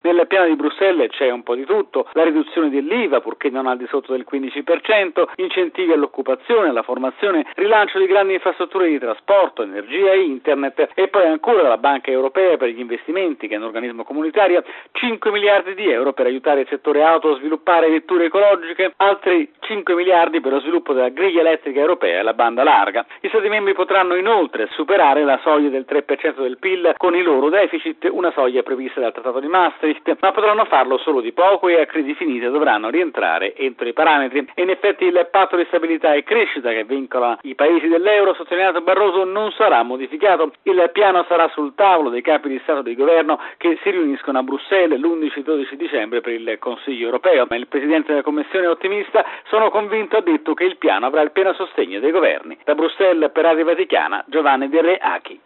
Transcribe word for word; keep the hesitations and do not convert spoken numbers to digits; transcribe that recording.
Nel piano di Bruxelles c'è un po' di tutto: la riduzione dell'I V A purché non al di sotto del quindici per cento, incentivi all'occupazione, alla formazione, rilancio di grandi infrastrutture di trasporto, energia e internet, e poi ancora la Banca Europea per gli investimenti, che è un organismo comunitario, cinque miliardi di euro per aiutare il settore auto a sviluppare vetture ecologiche, altri cinque miliardi per lo sviluppo della griglia elettrica europea e la banda larga. I Stati membri potranno inoltre superare la soglia del tre per cento del P I L con i loro deficit, una soglia prevista dal Trattato di Maastricht, ma potranno farlo solo di poco e a crisi finite dovranno rientrare entro i parametri. E in effetti il patto di stabilità e crescita che vincola i paesi dell'euro, sottolineato Barroso, non sarà modificato. Il piano sarà sul tavolo dei capi di Stato e di Governo che si riuniscono a Bruxelles l'undici dodici dicembre per il Consiglio europeo. Ma il Presidente della Commissione è ottimista: sono convinto, ha detto, che il piano avrà il pieno sostegno dei governi. Da Bruxelles per Radio Vaticana, Giovanni Del Re Achi.